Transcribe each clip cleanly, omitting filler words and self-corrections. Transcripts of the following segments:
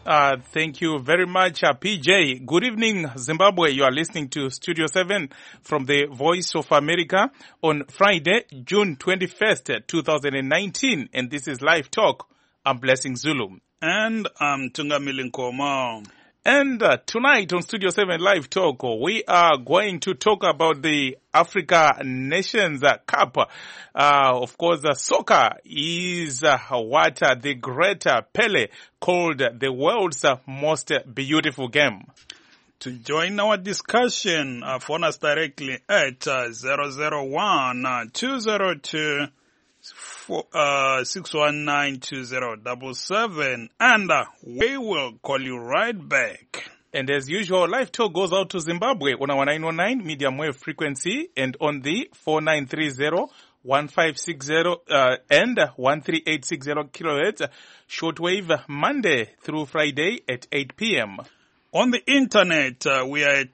Thank you very much, PJ. Good evening, Zimbabwe. You are listening to Studio 7 from the Voice of America on Friday, June 21st, 2019. And this is Live Talk. I'm Blessing Zulu. And I'm Tungamili Nkomo. And tonight on Studio 7 Live Talk, we are going to talk about the Africa Nations Cup. Of course, soccer is what the great Pele called the world's most beautiful game. To join our discussion, phone us directly at 001-202 619-2077, and we will call you right back. And as usual, Live Talk goes out to Zimbabwe on our 909 medium wave frequency and on the 4930 1560 and 13860 kilohertz shortwave Monday through Friday at 8 p.m. On the internet, we are at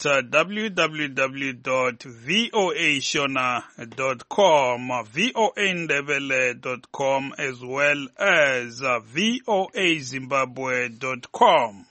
www.voashona.com, voandebele.com, as well as voazimbabwe.com.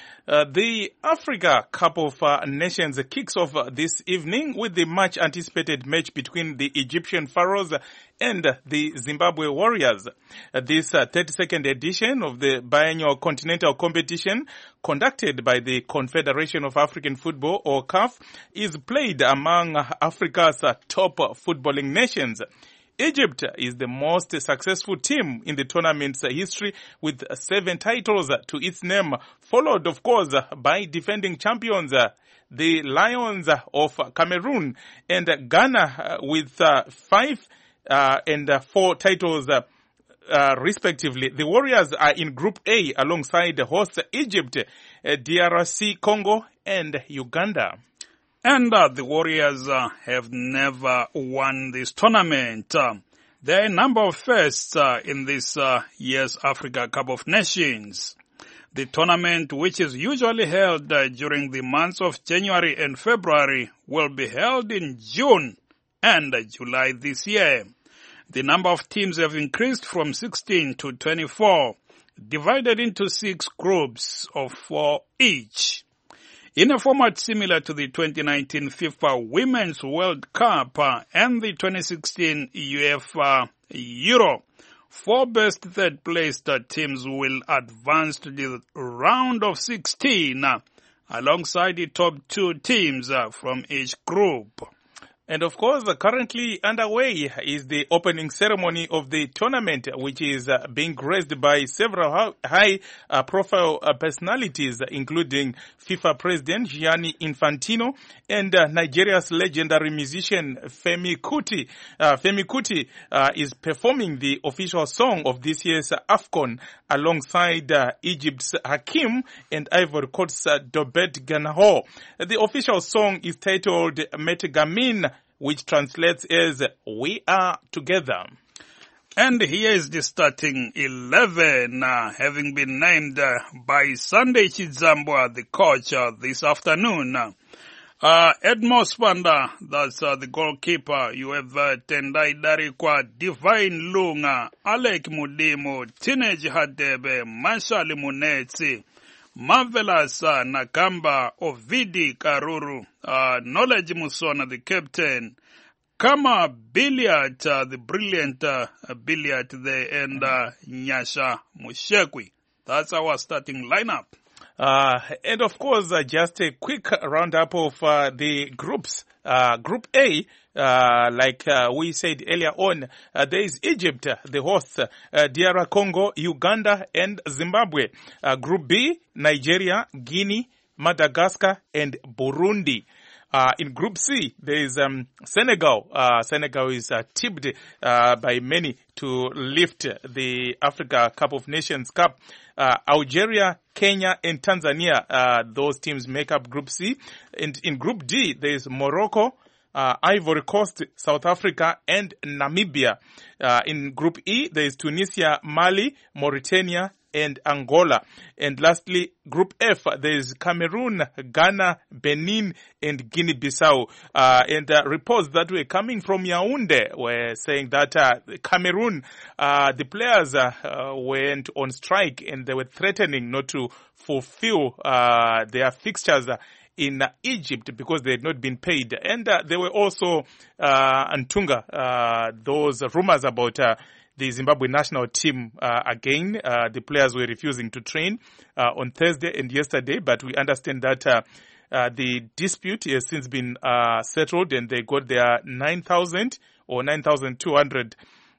The Africa Cup of Nations kicks off this evening with the much anticipated match between the Egyptian Pharaohs and the Zimbabwe Warriors. This 32nd edition of the biennial continental competition conducted by the Confederation of African Football, or CAF, is played among Africa's top footballing nations. Egypt is the most successful team in the tournament's history with 7 titles to its name, followed, of course, by defending champions, the Lions of Cameroon, and Ghana with 5 and 4 titles respectively. The Warriors are in Group A alongside host Egypt, DRC Congo, and Uganda. And the Warriors have never won this tournament. There are a number of firsts in this year's Africa Cup of Nations. The tournament, which is usually held during the months of January and February, will be held in June and July this year. The number of teams have increased from 16 to 24, divided into 6 groups of 4 each. In a format similar to the 2019 FIFA Women's World Cup and the 2016 UEFA Euro, 4 best third-placed teams will advance to the round of 16 alongside the top 2 teams from each group. And of course, currently underway is the opening ceremony of the tournament, which is being graced by several high-profile personalities, including FIFA President Gianni Infantino and Nigeria's legendary musician Femi Kuti. Femi Kuti is performing the official song of this year's AFCON alongside Egypt's Hakim and Ivory Coast's Dobet Ganaho. The official song is titled Metgamin, which translates as "We Are Together." And here is the starting 11, having been named by Sunday Chidzambwa, the coach, this afternoon. Edmo Spanda, that's the goalkeeper. You have Tendai Darikwa, Divine Lunga, Alec Mudimu, Teenage Hadebe, Marshall Munetsi, Marvelous Nakamba, Ovidi Karuru, Knowledge Musona, the captain, Kama Billiard, the brilliant Billiard there, and Nyasha Mushekwi. That's our starting lineup. And of course, just a quick roundup of the groups. Group A, like we said earlier on, there is Egypt, the host, DR Congo, Uganda, and Zimbabwe. Group B, Nigeria, Guinea, Madagascar, and Burundi. In Group C, there is Senegal. Senegal is tipped by many to lift the Africa Cup of Nations Cup. Algeria, Kenya, and Tanzania, those teams make up Group C. And in Group D, there is Morocco, Ivory Coast, South Africa, and Namibia. In Group E, there is Tunisia, Mali, Mauritania, and Angola. And lastly, Group F, there is Cameroon, Ghana, Benin, and Guinea-Bissau. And reports that were coming from Yaoundé were saying that Cameroon, the players went on strike and they were threatening not to fulfill their fixtures in Egypt because they had not been paid. And there were also, Ntunga, those rumors about the Zimbabwe national team again. The players were refusing to train on Thursday and yesterday, but we understand that the dispute has since been settled and they got their 9,000 or 9,200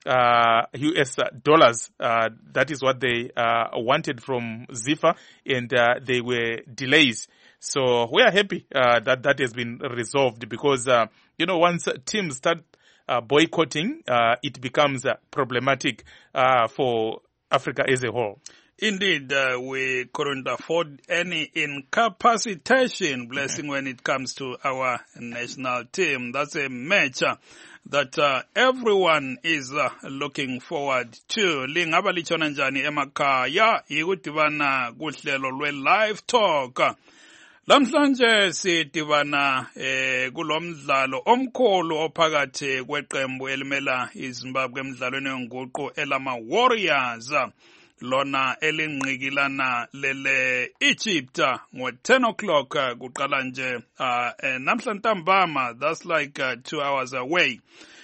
US dollars. That is what they wanted from ZIFA, and they were delays. So we are happy that has been resolved because, once teams start boycotting, it becomes problematic for Africa as a whole. Indeed, we couldn't afford any incapacitation, blessing, when it comes to our national team. That's a match that everyone is looking forward to. Lingaba lichona njani emakhaya ikudibana kuhlelo lwe-live talk. Lamhlanje sidibana kulomdlalo omkhulu ophakathi kweqembu elimela iZimbabwe emidlalweni wenguqu elama Warriors lona elingqikilana lele Egypt ngo-10 o'clock kuqala nje namhlanje ntambama. That's like 2 hours away.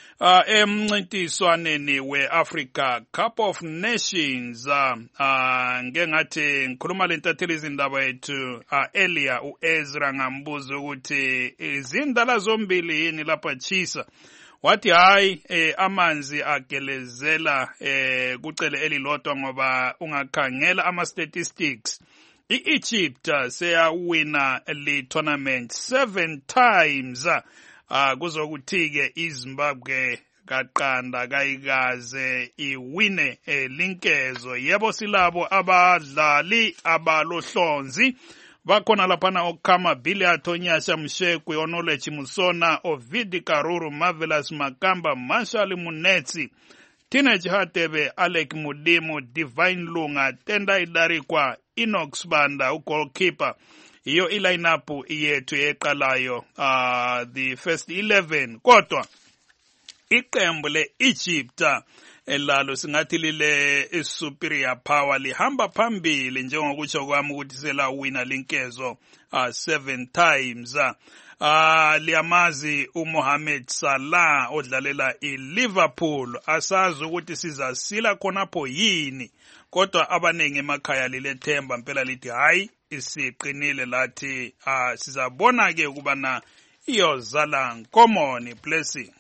Emncintiswaneni we-Africa Cup of Nations, ngengathi ngikhuluma lentatheli izindaba yethu earlier uEzra ngambuza ukuthi izindala zombili yini lapha chisa. Wathi hayi amanzi agelezela kucele elilodwa ngoba ungakhangela ama-statistics. I-Egypt seyawina le tournament 7 times. Kuzokuthi-ke iZimbabwe kaqanda kayikaze iwine linkezo. Yebo silabo abadlali abalohlonzi bakhona laphana okukhama Billy Atonyasha Mshekwe, Onolechi Musona, Ovidi Karuru, Marvelous Makamba, Marshall Munetsi, Teenage Hatebe, Alec Mudimu, Divine Lunga, Tendai Darikwa, Enox Banda, goalkeeper. Iyo line-up yethu eqalayo the first 11. Kodwa iqembu le-Egypt elalo singathi lile superior power lihamba phambili njengokutsho kwami ukuthi selawina linkezo 7 times. Liyamazi uMohamed Salah odlalela iLiverpool. Asazi ukuthi sizasila khonapho yini, kodwa abaningi emakhaya lilethemba mpela lithi hayi isiqinile lathi sizabona ke ukubana iyozala nkomoni. Blessing.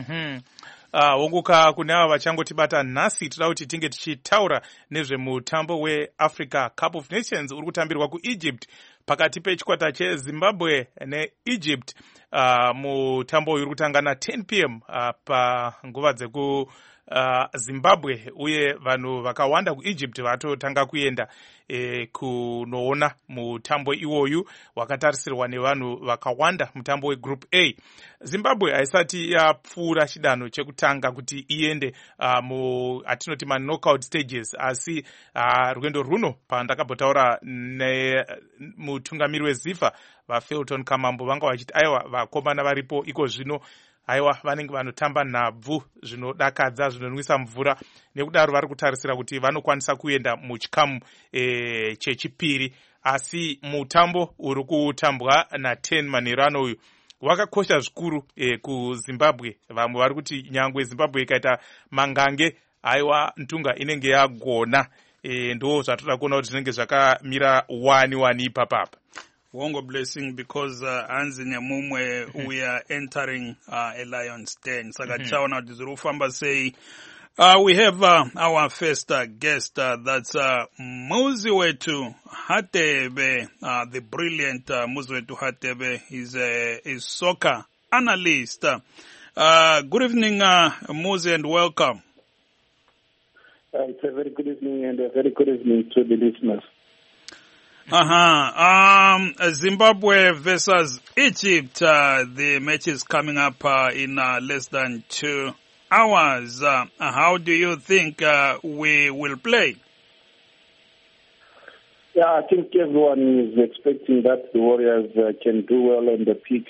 Wonguka kunava vachangoti bata nhasi tida kuti tinge tichitaura nezvemutambo weAfrica Cup of Nations uri kutambirwa kuEgypt pakati pechikwata cheZimbabwe neEgypt. Mutambo uyu uri kutangana 10 p.m. panguva dzeku Zimbabwe, uye vanhu vakawanda kuEgypt vatotanga kuenda kunoona mutambo iwoyu wakatarisirwa nevanhu vakawanda, mutambo weGroup A. Zimbabwe haisati yapfuura chidanho chekutanga kuti iende atinoti knockout stages, asi rwendo runo pandakabotaura nemutungamiri weZIFA vaFelton Kamambo vanga vachiti aiwa vakomana varipo iko zvino aiwa vanenge vanotamba nhabvu zvinodakadza zvinonwisa mvura, nekudaro vari kutarisira kuti vanokwanisa kuenda muchikamu chechipiri. Asi mutambo uri kutambwa na10 manheru ano uyu wakakosha zvikuru kuZimbabwe. Vamwe vari kuti nyangwe Zimbabwe ikaita mangange aiwa Ntunga inenge yagona. Ndo zvatoda kuona kuti zvinenge zvakamira 1-1 ipapapa. Wongo Blessing, because Anzi Nyamumwe we are entering a lion's den. Saka chaona dizurufamba say we have our first guest, that's Muziwetu Hatebe, the brilliant Muziwetu Hatebe. He's a soccer analyst. Good evening, Muzi, and welcome. It's a very good evening, and a very good evening to the listeners. Zimbabwe versus Egypt. The match is coming up in less than 2 hours. How do you think we will play? Yeah, I think everyone is expecting that the Warriors can do well and pick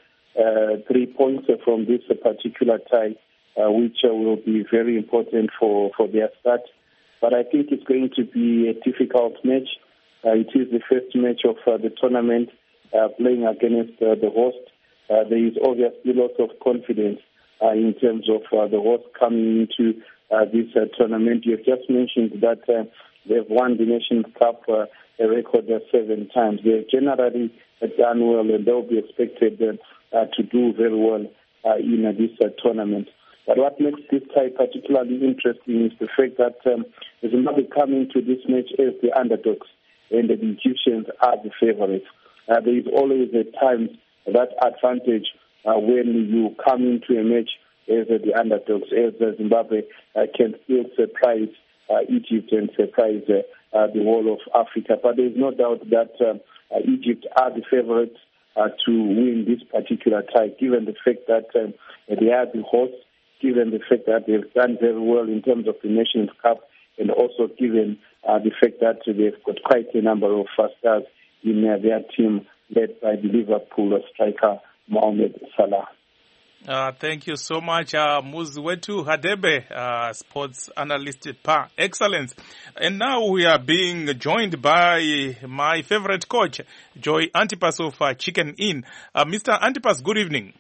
3 points from this particular tie, which will be very important for their start. But I think it's going to be a difficult match. It is the first match of the tournament, playing against the host. There is obviously lots of confidence in terms of the host coming into this tournament. You have just mentioned that they've won the Nations Cup a record 7 times. They've generally done well, and they'll be expected to do very well in this tournament. But what makes this tie particularly interesting is the fact that Zimbabwe come into this match as the underdogs, and the Egyptians are the favorites. There is always a time that advantage when you come into a match as the underdogs, as Zimbabwe can still surprise Egypt and surprise the whole of Africa. But there is no doubt that Egypt are the favorites to win this particular tie, given the fact that they are the hosts, given the fact that they've done very well in terms of the Nations Cup, and also given the fact that they've got quite a number of stars in their team, led by the Liverpool striker Mohamed Salah. Thank you so much, Muziwetu Hadebe, sports analyst par excellence. And now we are being joined by my favorite coach, Joy Antipas of Chicken Inn. Mr. Antipas, good evening.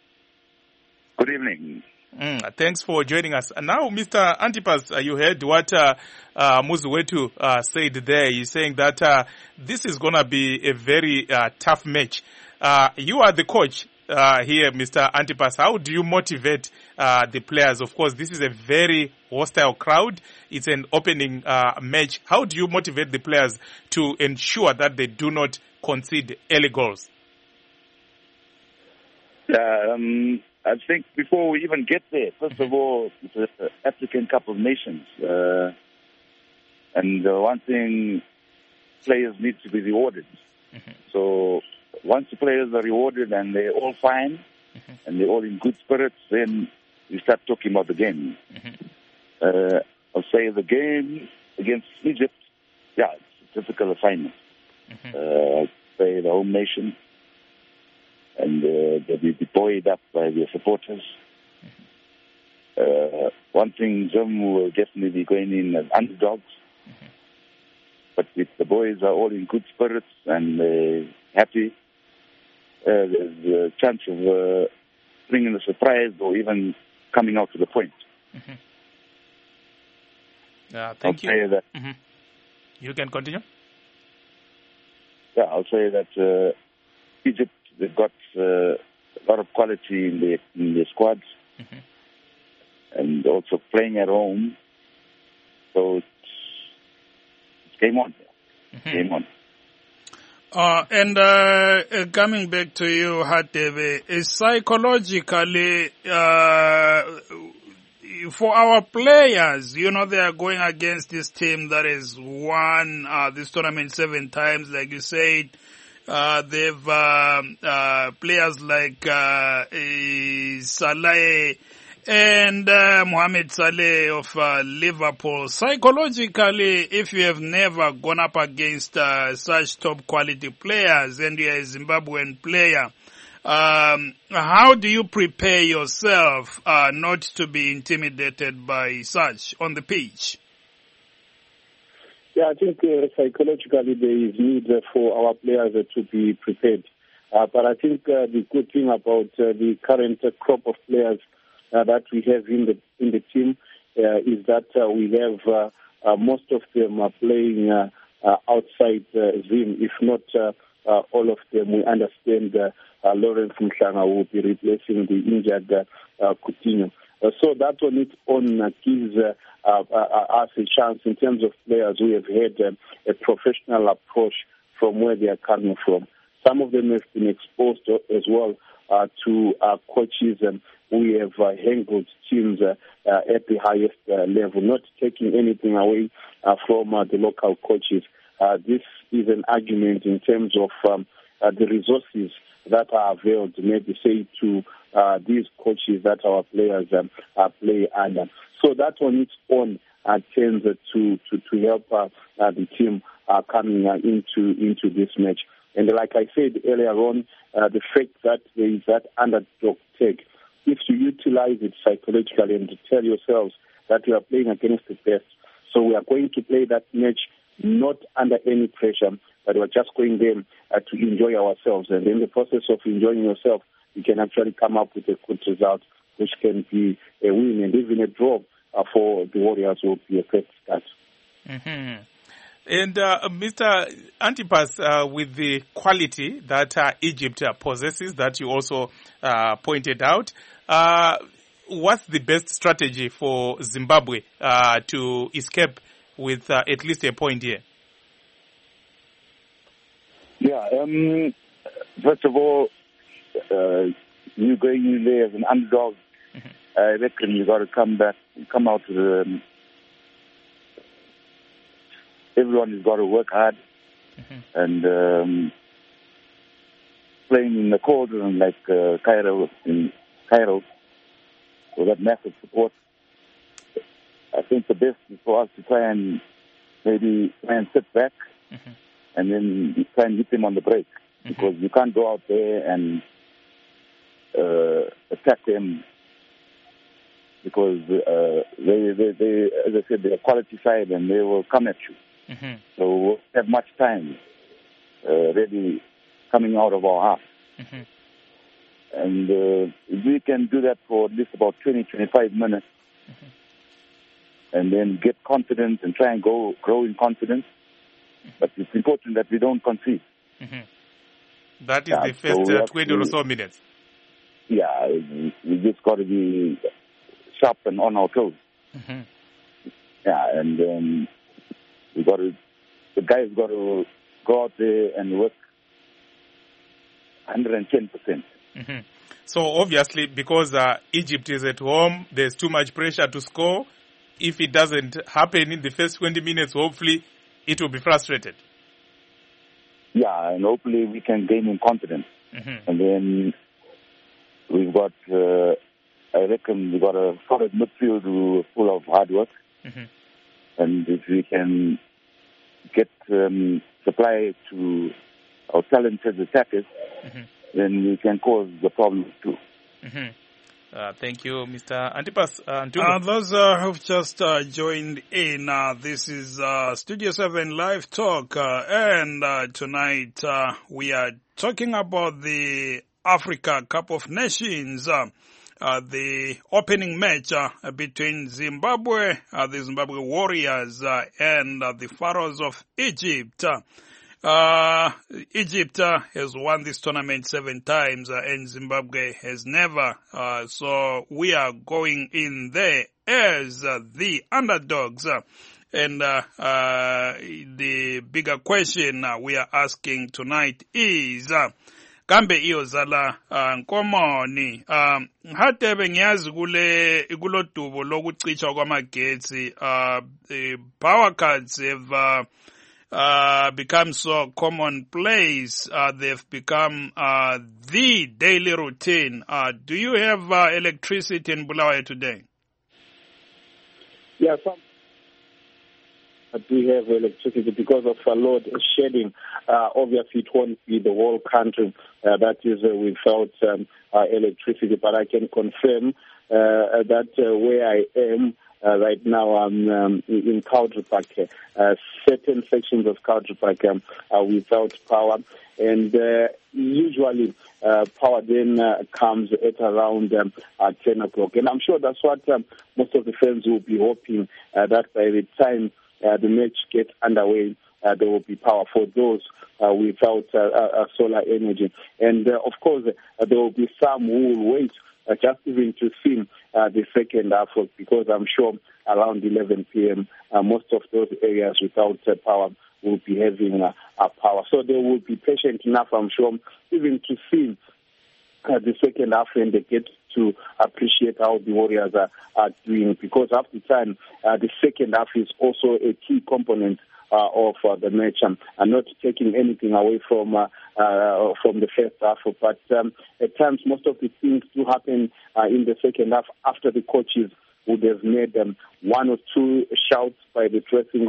Good evening. Thanks for joining us. And now, Mr. Antipas, you heard what Muziwetu said there. He's saying that this is going to be a very tough match. You are the coach here, Mr. Antipas. How do you motivate the players? Of course, this is a very hostile crowd. It's an opening match. How do you motivate the players to ensure that they do not concede early goals? I think before we even get there, first of all, it's the African Cup of Nations. And one thing, players need to be rewarded. So once the players are rewarded and they're all fine, and they're all in good spirits, then we start talking about the game. I'll say the game against Egypt, yeah, it's a difficult assignment. I'll say the home nation, and they'll be buoyed up by their supporters. One thing, Zim will definitely be going in as underdogs. But if the boys are all in good spirits and happy, there's a chance of bringing a surprise or even coming out to the point. Thank you. Say that, You can continue. Yeah, I'll say that Egypt, they've got a lot of quality in their squads, and also playing at home. So it's game on. Game on. And coming back to you, Hadebe, psychologically, for our players, they are going against this team that has won this tournament 7 times, like you said. They've players like Salah and Mohamed Salah of Liverpool. Psychologically, if you have never gone up against such top quality players and you're a Zimbabwean player, how do you prepare yourself not to be intimidated by such on the pitch? Yeah, I think psychologically there is need for our players to be prepared. But I think the good thing about the current crop of players that we have in the team is that we have most of them are playing outside Zim. If not all of them, we understand Lawrence Mhlanga will be replacing the injured Coutinho. So that on its own gives us a chance in terms of players who have had a professional approach from where they are coming from. Some of them have been exposed as well to coaches who have handled teams at the highest level, not taking anything away from the local coaches. This is an argument in terms of the resources that are availed, maybe say, to these coaches that our players play under. So that on its own tends to help the team coming into this match. And like I said earlier on, the fact that there is that underdog take, if you utilize it psychologically and to tell yourselves that we are playing against the best, so we are going to play that match not under any pressure, but we're just going there to enjoy ourselves. And in the process of enjoying yourself, you can actually come up with a good result, which can be a win, and even a draw for the Warriors will be a great start. Mm-hmm. And Mr. Antipas, with the quality that Egypt possesses, that you also pointed out, what's the best strategy for Zimbabwe to escape with at least a point here? Yeah, first of all, you going in there as an underdog, I reckon you got to come out to the... Everyone has got to work hard, and playing in the cauldron like Cairo, with that massive support. I think the best is for us to try and sit back and then try and hit them on the break, because you can't go out there and attack them, because they, as I said, they're a quality side and they will come at you. So we'll have much time ready coming out of our half. And if we can do that for at least about 20-25 minutes, and then get confidence and try and grow in confidence. But it's important that we don't concede. That is the first 20 or so minutes. Yeah, we just got to be sharp and on our toes. Yeah, and the guys got to go out there and work 110%. So obviously, because Egypt is at home, there's too much pressure to score. If it doesn't happen in the first 20 minutes, hopefully it will be frustrated. Yeah, and hopefully we can gain in confidence. And then we've got, I reckon we got a solid midfield full of hard work. And if we can get supply to our talented attackers, then we can cause the problem too. Thank you, Mr. Antipas. Those who've just joined in, this is Studio 7 Live Talk, and tonight we are talking about the Africa Cup of Nations, the opening match between Zimbabwe, the Zimbabwe Warriors, and the Pharaohs of Egypt. Egypt has won this tournament 7 times and Zimbabwe has never. So we are going in there as the underdogs. And the bigger question we are asking tonight is, kambe iyozala nkomoni hatebe ngiyazi kulo dubo lokucitshwa kwamagetsi power cuts have become so commonplace. They've become the daily routine. Do you have electricity in Bulawayo today? Yeah, we have electricity because of load shedding. Obviously, it won't be the whole country that is without electricity, but I can confirm that where I am right now, I'm in Country Park. Certain sections of Country Park are without power, and usually power then comes at around 10 o'clock. And I'm sure that's what most of the fans will be hoping, that by the time the match gets underway, there will be power for those without solar energy. And of course, there will be some who will wait just even to see the second half, because I'm sure around 11 p.m. Most of those areas without power will be having power. So they will be patient enough, I'm sure, even to see the second half, and they get to appreciate how the Warriors are doing, because half the time the second half is also a key component of the match. I'm not taking anything away from the first half, but at times most of the things do happen in the second half after the coaches would have made 1 or 2 shouts by the dressing rooms,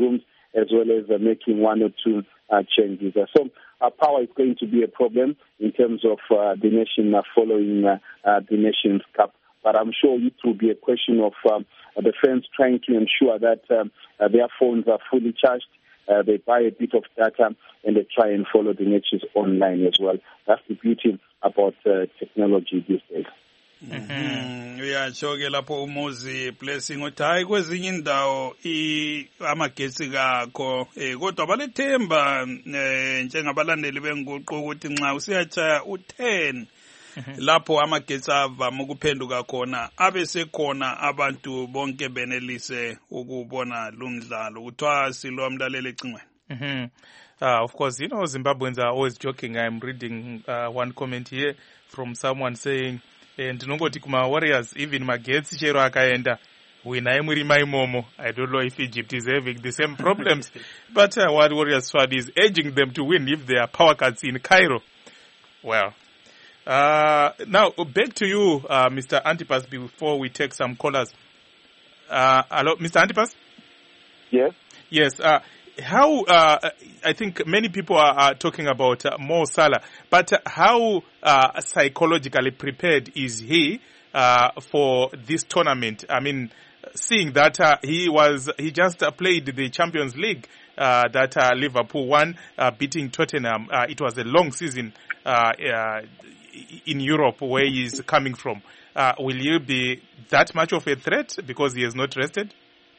as well as making one or two changes. So power is going to be a problem in terms of the nation following the Nations Cup. But I'm sure it will be a question of the fans trying to ensure that their phones are fully charged. They buy a bit of data and they try and follow the matches online as well. That's the beauty about technology these days. Uyatsho ke lapho umuzi blessing uthi hayi kwezinye indawo amagetsi kakho kodwa balethemba njengabalandeli benguqu ukuthi nxa usiyatshaya u10 lapho amagetsi avama ukuphenduka khona abe sekhona abantu bonke benelise ukubona lumdlalo kuthiwa silo mlaleli ecingweni. Of course, you know, Zimbabweans are always joking. I'm reading one comment here from someone saying, ndinongoti kuma Warriors, even magetsi chero akaenda wina emuri maimomo. I don't know if Egypt is having the same problems, but what Warriors squad is urging them to win if there are power cuts in Cairo. Well, now back to you, Mr. Antipas, before we take some callers. Hello, Mr. Antipas? Yes. Yes. How I think many people are talking about Mo Salah, but how psychologically prepared is he for this tournament? I mean, seeing that he just played the Champions League that Liverpool won, beating Tottenham. It was a long season in Europe where he is coming from. Will he be that much of a threat because he has not rested?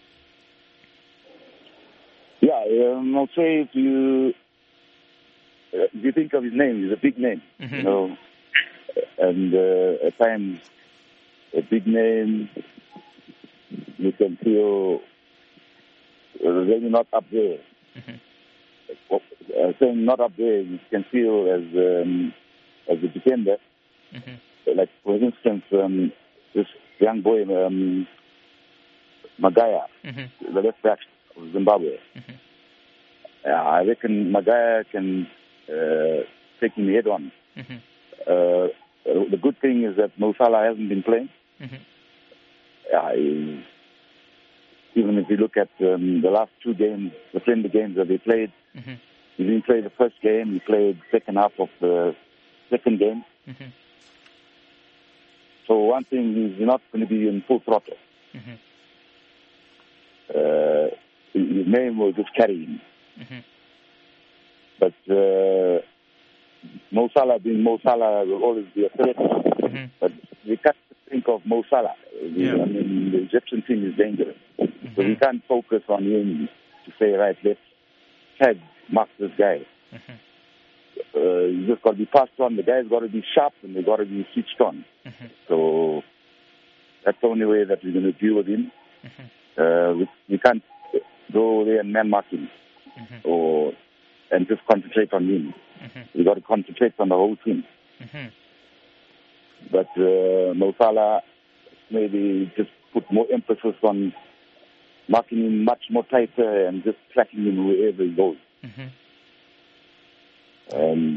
Yeah, I'll say if you think of his name, he's a big name, you know, and at times a big name, you can feel really not up there. Saying not up there, you can feel as a defender. Like, for instance, this young boy, Magaya, the left back of Zimbabwe. I reckon Magaya can take him head on. The good thing is that Mo Salah hasn't been playing. Even if you look at the last two games, the friendly games that they played, he didn't play the first game, he played the second half of the second game. So one thing, he's not going to be in full throttle. His name will just carry him. But Mo Salah being Mo Salah will always be a threat. But we can't think of Mo Salah. I mean, the Egyptian team is dangerous. So we can't focus on him to say, right, let's tag mark this guy. You just got to be passed on. The guy's got to be sharp and they got to be switched on. So that's the only way that we're going to deal with him. We can't go there and man mark him and just concentrate on him. We got to concentrate on the whole team. But Mo Salah maybe just put more emphasis on marking him much more tighter and just tracking him wherever he goes. And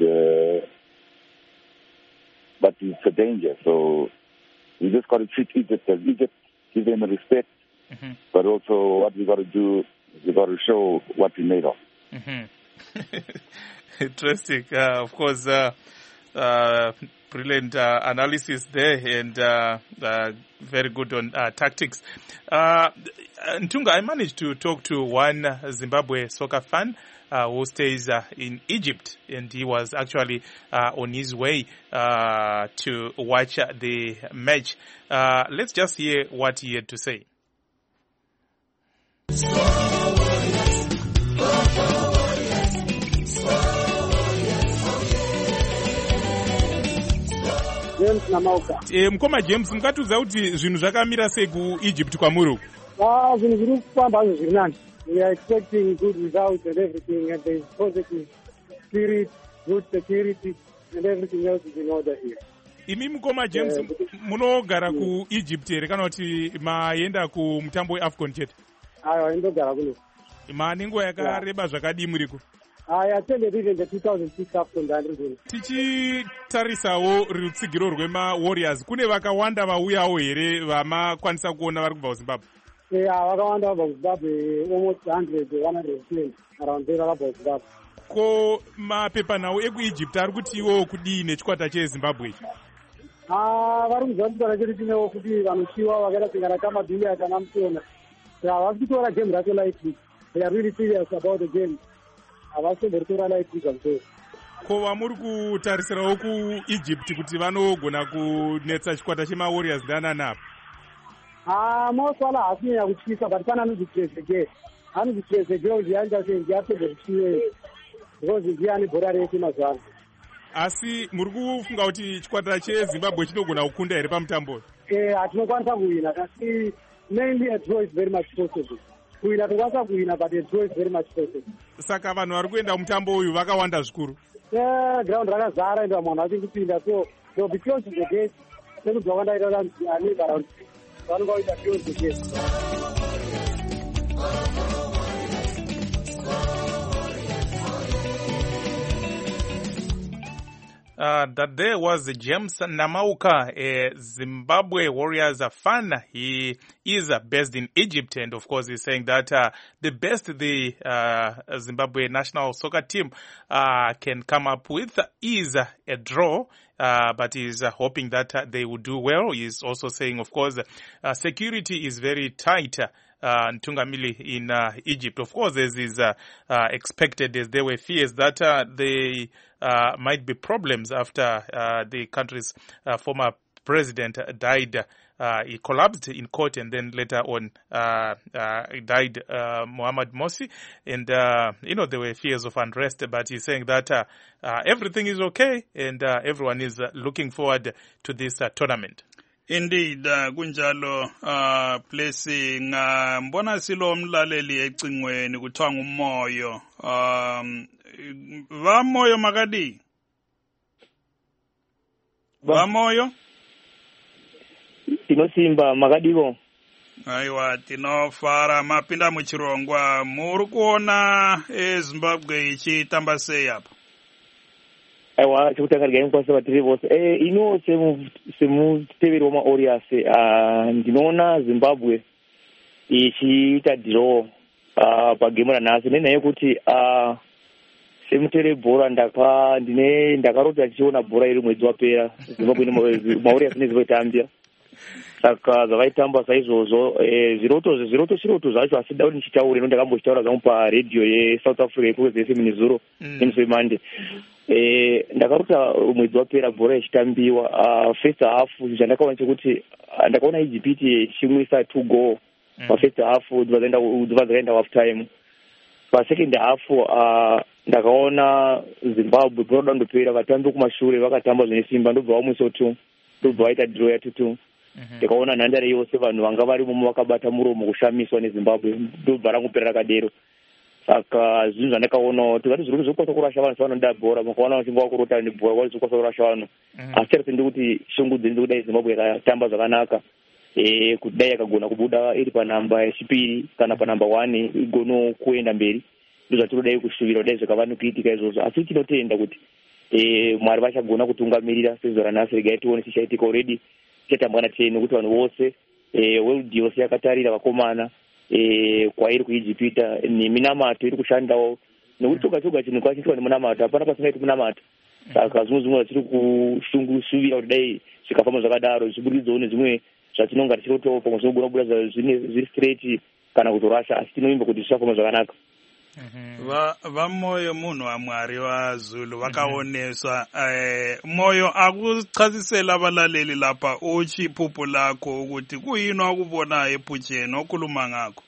but it's a danger, so we just got to treat Egypt as Egypt, give them a respect, but also what we got to do is we got to show what we're made of. Interesting. Of course, brilliant analysis there and very good on tactics. Ntunga, I managed to talk to one Zimbabwe soccer fan who stays in Egypt, and he was actually on his way to watch the match. Let's just hear what he had to say. Mkoma James, mukatiudza kuti zvinhu zvakamira sei kuEgypt kwamuri uku? Zvinhu zviri kufamba zviri nani. We are expecting good results and everything, and there is positive spirit, good security, and everything else is in order here. Imi Mkoma James, munogara kuEgypt here kana kuti maenda kumutambo weAFCON chete? Aiwa, ndogara kuno. Manenguva yakareba zvakadii muriko? I attended even the 2006 AFCON dandiri. Tichitarisawo rutsigiro rwema Warriors, kune vakawanda vauyawo here vamakwanisa kuona vari kubva kuZimbabwe? vakawanda vabva kuzimbabwe almost 100 110 around there vakabva kuzimbabwe. Ko mapepanhau ekuEgypt ari kuti iwo kudii nechikwata cheZimbabwe ichi? Vari kuziva chikwata chedu chinewo kuti vanoshiwa vakaita sengana Kamabhiya kana Musona havasi kutora game racho lightly. They are really serious about the game. Havasi kumbotora lightly zvamsoro. Ko vamuri kutarisirawo kuEgypt kuti vanogona kunetsa chikwata chemaWarriors ndananapa? Mosala haasi kunyanya kutyisa but pana anozvitrezege kuti yanga senge yapedza kuchiwe because ndiye ane bhora rese mazuva ano. Asi muri kufunga kuti chikwata cheZimbabwe chinogona kukunda here pamutambo? Hatinokwanisa kuwina asi mainly a draw is very much possible. Kuwina tokwanisa kuwina but a draw is very much possible. Saka vanhu vari kuenda mutambo uyu vakawanda zvikuru. Ground rakazara enda munhu achiri kupinda so they will be close to the gate. Sekudza kwandaita anenge around vanongoita close to the gate. That there was James Namauka, a Zimbabwe Warriors fan. He is based in Egypt, and of course he's saying that the best the Zimbabwe national soccer team can come up with is a draw. But he's hoping that they will do well. He's also saying, of course, security is very tight Ntungamili in Egypt. Of course, as is expected, as there were fears that they might be problems after the country's former president died. He collapsed in court and then later on died, Mohamed Morsi. And, there were fears of unrest, but he's saying that everything is okay and everyone is looking forward to this tournament. Indeed, kunjalo Blessing mbona silo mlaleli ecingweni kuthiwa nguMoyo. VaMoyo makadi? VaMoyo? Tinosimba makadiko. Aiwa tinofara mapinda muchirongwa muri kuona eZimbabwe ichitamba sei apa? Aiwa chikutakariga inkwasa vatiri vose. Ino semuteveri wamaWarriors ndinoona Zimbabwe ichiita draw pagame ranhasi nenyaya yekuti semuteveri bhora ndakarota tichiona bhora iri mwedzi wapera Zimbabwe maWarriors nezvaitambira. Saka zvavaitamba saizvozvo ziroto zvacho asi dauri ndichitaura ino ndakambochitaura zvangu paredhiyo yeSouth Africa yeProvince FM Nezuro nemusi weMonday. Ndakarota mwedzi wapera bhora ichitambiwa first half zvandakaona chekuti ndakaona Egypt ichimwisa 2 goal pafirst half dzibva dzakaenda half time. Pasecond half ndakaona Zimbabwe bhora dandopera vatambi kumashure vakatamba zvine simba ndobva vamwisa 2 ndobva vaita draw ya 2-2. Ndikaona nhandare yose vanhu vanga varimo vakabata muromo kushamiswa neZimbabwe ndobva rangopera rakadero. Saka zvinhu zvandakaonawo tikati zviri kuzokwanisa kurasha vanhu vanoda bhora mukaona vachimba vakurota nebhora kwati zokwanisa kurasha vanhu asi charise ndekuti shungu dzenzi kudai Zimbabwe yakatamba zvakanaka kuti dai yakagona kubuda iri panhamba yechipiri kana panhamba 1 igono kuenda mberi ndozvatinodai kushuvira kudai zvakava nokuitika izvozvo asi tinotenda kuti Mwari vachagona kutungamirira sezuva ranhasi regai tione chichaitika already chatambwa na10 nokuti vanhu vose world yose yakatarira vakomana kwairi kuIjipita neminamato iri kushandawo nokuti toga chinhu kwachiitwa nemunamato hapana pasingaiti munamato. Saka zvimwe zvatiri kushuvira kuti dai zvikafamba zvakadaro zvichibudiridzawo nezvimwe zvatinonga tichirotawo pamwe zvinogona kubuda zviri straight kana kutorasha asi tinoimba kuti zvichafamba zvakanaka. VaMoyo munhu waMwari waZulu vakaoneswa Moyo akuchazisela abalaleli lapha uchiphupho lakho ukuthi kuyini wakubona ephutsheni okhuluma ngakho.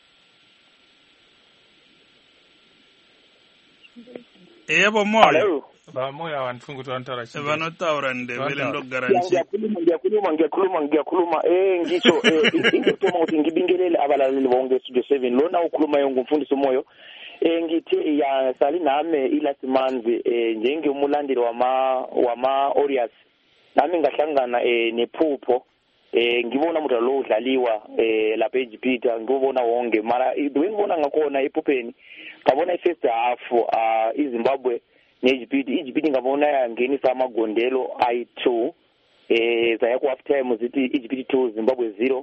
Yebo Moyo. VaMoyo awanifunga ukuthi vantaura chini. Vanotaura ndebele ndokugaranti. Ngiyakhuluma ngisho ingithoma ukuthi ngibingelele abalaleli bonke Studio 7 lona ukhuluma ngumfundisi Moyo. Ngithe yasali nami ilast month njengemulandeli wama-Warriors nami ngahlangana nephupho ngibona umdlalo lo udlaliwa lapha eEgypt ngibona wonke mara ngibona ngakhona ephupheni ngabona ifirst half iZimbabwe neEgypt ngabona yangenisa amagondelo ayi2 zaya ku half time zithi Egypt 2 Zimbabwe 0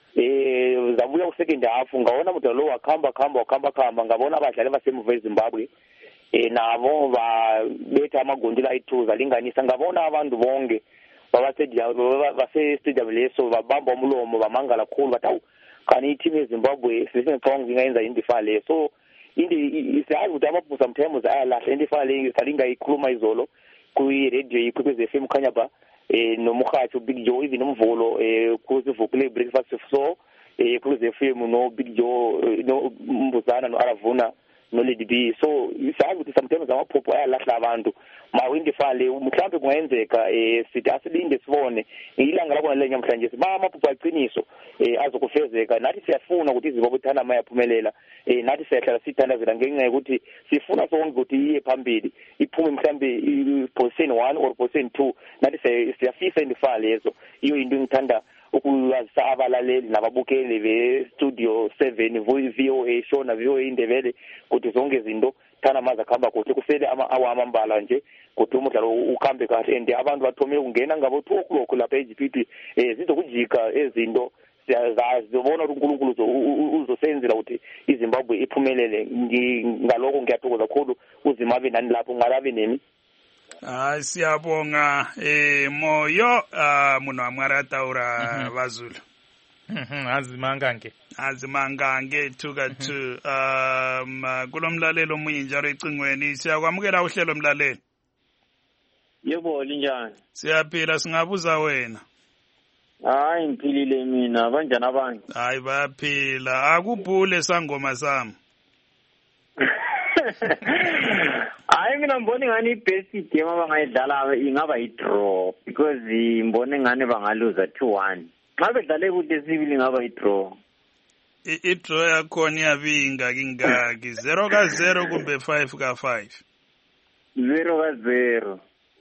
zabuya ku-second half ngabona mudlalo lo wakhamba ngabona abadlali basemuva eZimbabwe nabo babetha amagontila ayi-2 zalinganisa ngabona abantu bonke base-stadium leso babamba umlomo bamangala kakhulu bathi awu kanti i-team yeZimbabwe sesingicabanga zingayenza indifa le so siyazi ukuthi amaphuzu sometimes ayalahla indifa le salingayikhuluma izolo kwi-radio ikwekwezi FM khanyapha nomurhatho Big Joe even umvulo kuzivukile breakfast so kwekwezi FM no Big Joe no Mbuzana no Aravuna no Lady B so siyazi ukuthi sometimes amaphupho ayalahla abantu indifa le mhlawumbe kungayenzeka sithi asilinde sibone ilanga labona lenye namhlanje amaphupho aqiniso azokufezeka nathi siyafuna ukuthi iZimbabwe ithanda mayaphumelela nathi siyahlala sithandazela ngenxa yokuthi sifuna sonke ukuthi iye phambili iphume mhlambe position 1 or position 2 nathi siyafisa indifa lezo iyo into ngithanda ukuyazisa abalaleli nababukeli be-Studio 7 VOA show na VOA Indebele ukuthi zonke izinto thana maza khamba kuhle kusele ama-hour amambala nje ukuthi umdlalo ukhambe kahle and abantu bathomile kungena ngabo 2 o'clock lapha e-GPP zizokujika ezinto siyazibona ukuthi uNkulunkulu uzosenzela ukuthi iZimbabwe iphumelele ngaloko ngiyathokoza kakhulu uzimabe nani lapho ngalabe nemi hayi siyabonga moyo munhu wamwari ataura vazulu azimangange tukatu kulo mlalelo omunye njalo ecingweni siyakwamukela uhlelo mlalelo yebo linjani siyaphila singabuza wena hayi ngiphilile mina banjani abanye hayi bayaphila akubhule sangoma sami hayi mina mbona ngani i-best game abangayidlala ingaba yi-draw because mbona ngani bangaluza 2-1 xa bedlale kude sibili ingaba yi-draw i-draw yakhona iyabinga kingaki 0-0 kumbe 5-5 0-0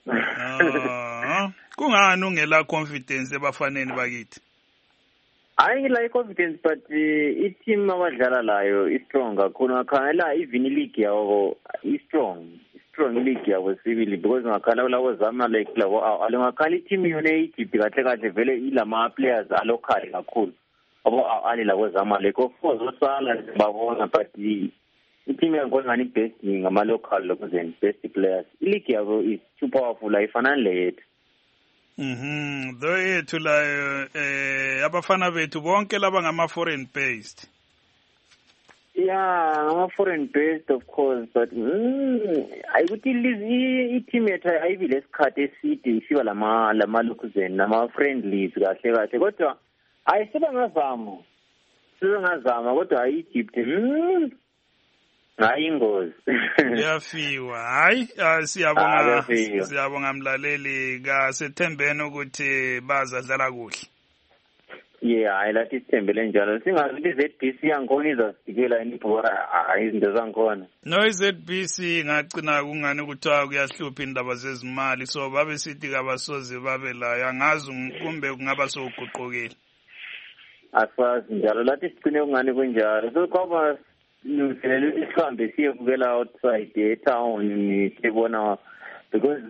kungani ungela confidence ebafaneni bakithi hayi ngila i-confidence but i-team abadlala layo i-strong kakhulu ngakhangela even i-league yabo i-strong league yabo sibili because ngakhala labo Zamalek labo alingakhala i-team yona e-Egypt kahle vele ilama-players alocal kakhulu abo ali labo Zamalek of course osala babona but i-team yangona ngani best ngama-local lokho then best players i-league yabo is too powerful ayifanani le yethu do yethu layo abafana bethu bonke laba ngama-foreign based yeah ngama-foreign based of course but ayikuthi i-team yethu ayibi lesikhathi eside isiba lama-locuzeni nama-friendlies kahle kodwa hayi sebengazama kodwa i-Egypt hayi ingozi yafiwa hayi siyabonga mlaleli kasethembeni ukuthi bazadlala kuhle hayi lathi sithembele njalo singazi i-ZBC yankhona izasidikela inibhora hayi izinto zankhona no i-ZBC ngagcina kungani kuthiwa kuyahlupha indaba zezimali so babe sithi kabasoze babe layo angazi kumbe kungaba sowuguqukile asazi njalo lathi sigcine kungani kunjalo so kwaba sihlele sihambe siyebukela outside etown sibona because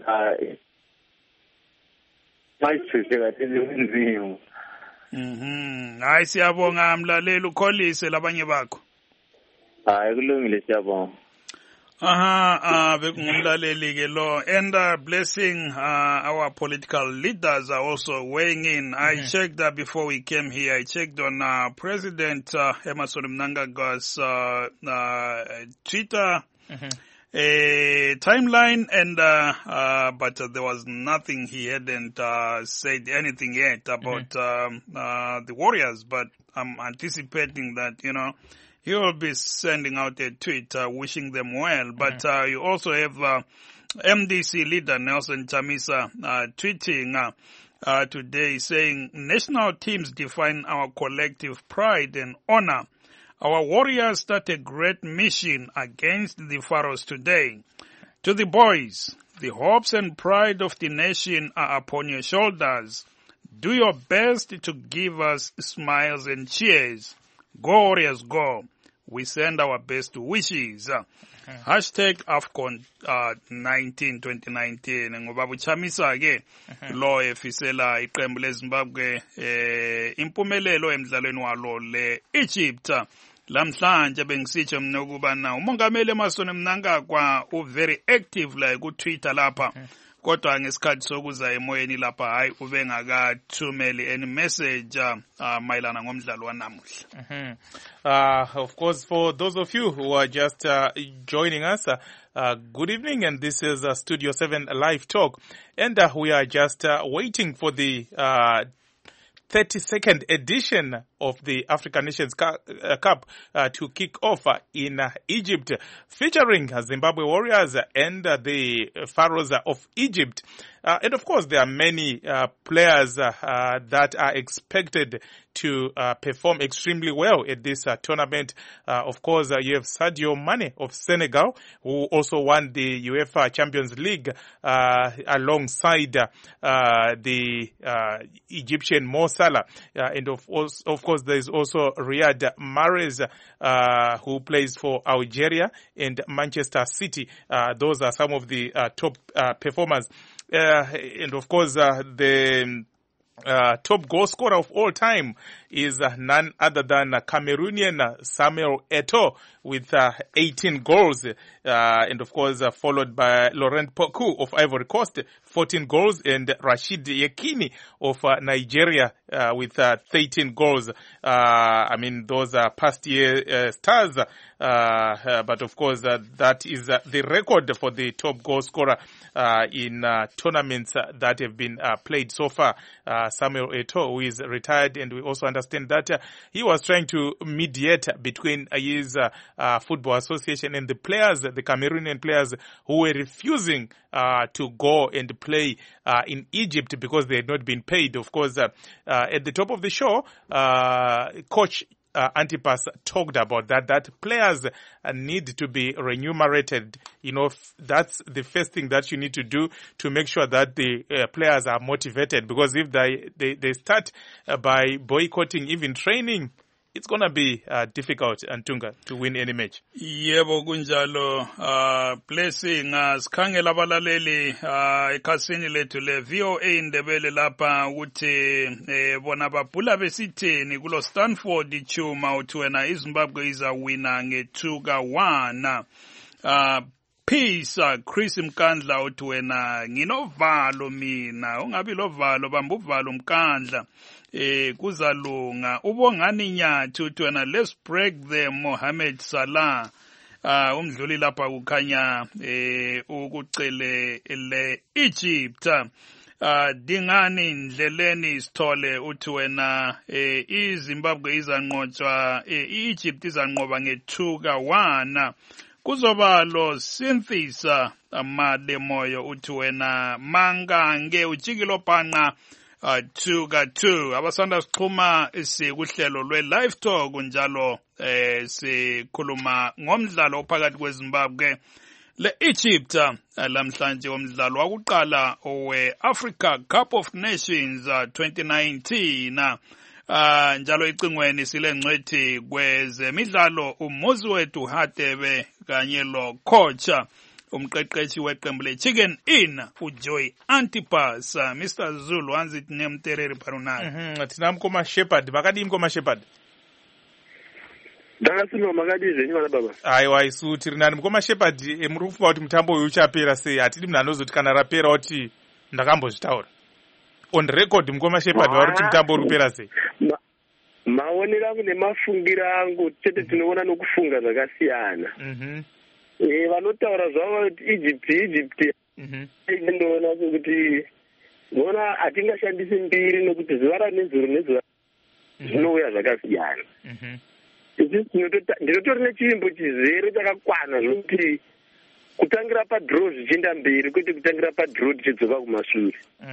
mayisithe kahle nzima hayi siyabonga mlaleli ukholise labanye bakho hayi kulungile siyabonga bekungumlaleli ke lo and blessing our political leaders are also weighing in. I checked before we came here. I checked on President Emmerson Mnangagwa's Twitter timeline, and but there was nothing. He hadn't said anything yet about the Warriors. But I'm anticipating that he will be sending out a tweet wishing them well. But you also have MDC leader Nelson Chamisa tweeting today saying, national teams define our collective pride and honor. Our warriors start a great mission against the Pharaohs today. To the boys, the hopes and pride of the nation are upon your shoulders. Do your best to give us smiles and cheers. Go Warriors, go. we send our best wishes. Hashtag AFCON 2019 ngoba buchamisa ke lo efisela iqembu leZimbabwe impumelelo emidlalweni walo le Egypt. Lamhlanje bengisitsho mina ukuba na umongameli Emmerson Mnangagwa very active la ku Twitter lapha. Kodwa ngesikhathi sokuza emoyeni lapha hayi ube ngakathumeli any message mayelana ngomdlalo wanamuhla. Of course, for those of you who are just joining us, good evening, and this is Studio 7 Live Talk, and we are just waiting for the 32nd edition of the African Nations Cup to kick off in Egypt, featuring Zimbabwe Warriors and the Pharaohs of Egypt. And of course, there are many players that are expected to perform extremely well at this tournament. Of course, you have Sadio Mane of Senegal, who also won the UEFA Champions League alongside the Egyptian Mo Salah. And of course, there is also Riyad Mahrez, who plays for Algeria and Manchester City. Those are some of the top performers. And of course, the top goal scorer of all time is none other than Cameroonian Samuel Eto'o with 18 goals. And of course, followed by Laurent Poku of Ivory Coast, 14 goals, and Rashid Yekini of Nigeria with 13 goals. I mean, those are past year stars. But of course, that is the record for the top goal scorer in tournaments that have been played so far. Samuel Eto'o, who is retired, and we also understand that he was trying to mediate between his football association and the players, the Cameroonian players who were refusing to go and play in Egypt because they had not been paid. Of course, at the top of the show, Coach Antipas talked about that players need to be remunerated. You know, that's the first thing that you need to do to make sure that the players are motivated, because if they start by boycotting even training, it's going to be difficult, Antunga, to win any match. Yebo kunjalo. Blessing sikhangela abalaleli ekhasini lethu le VOA Indebele lapha ukuthi bona babhula besitheni kulo Stanford Chuma uthi wena iZimbabwe izawina nge2-1. Peace, Chris Mkandla uthi wena nginovalo mina, ungabi lovalo bamba uvalo Mkandla. Kuzalunga ubongani nyathi uthi wena let's break the Mohamed Salah. Umdluli lapha kukhanya ukucele le Egypt. Dingani ndleleni Sithole uthi wena iZimbabwe izanqotshwa iEgypt izanqoba nge2-1. Kuzoba lo Cynthia Amademoyo uthi wena mangange ujikilo bhanqa 2-2. Abasanda sikhuma sikuhlelo lwe-live talk njalo sikhuluma ngomdlalo phakathi kweZimbabwe le-Egypt lamhlanje umdlalo wakuqala owe-Africa Cup of Nations 2019. Njalo icingweni silengcwethi kwezemidlalo umuzi wethu Hadebe kanye lo coach umqeqeshi weqembu le-Chicken Inn uJoy Antipas. Mr. Zulu wanzithi nemtereri parunana. Thina mkoma Shepherd bakadi mkoma Shepherd. Ndakasino makadizve nywana baba. Aiwa isu tiri nani mkoma Shepherd murufupa kuti mutambo uyu uchapera sei atidi munhu anozoti kana rapera kuti ndakambozvitaura. On record mkoma Shepherd vari kuti mutambo urupera sei. Maonero angu nemafungira angu chete tinoona nokufunga zvakasiyana. Vanotaura zvavo kuti Egypt ndoona kuti vona hatingashandisi mbiri nokuti zuva ranezuro nezuva zvinouya zvakasiyana. Ndinotori nechivimbo chizere chakakwana zvokuti kutangira padraw zvichienda mberi kwete kutangira padraw tichidzoka kumashure.